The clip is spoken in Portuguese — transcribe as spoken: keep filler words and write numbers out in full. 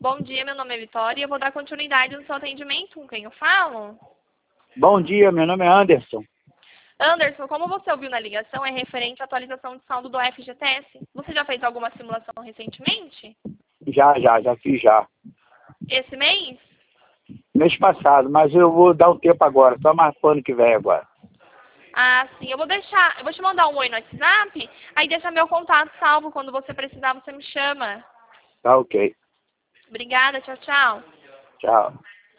Bom dia, meu nome é Vitória e eu vou dar continuidade no seu atendimento. Com quem eu falo? Bom dia, meu nome é Anderson. Anderson, como você ouviu na ligação, é referente à atualização de saldo do F G T S. Você já fez alguma simulação recentemente? Já, já, já fiz já. Esse mês? Mês passado, mas eu vou dar um tempo agora, só mais pro ano que vem agora. Ah, sim. Eu vou deixar, eu vou te mandar um oi no WhatsApp, aí deixa meu contato salvo. Quando você precisar, você me chama. Tá ok. Obrigada, tchau, tchau. Tchau.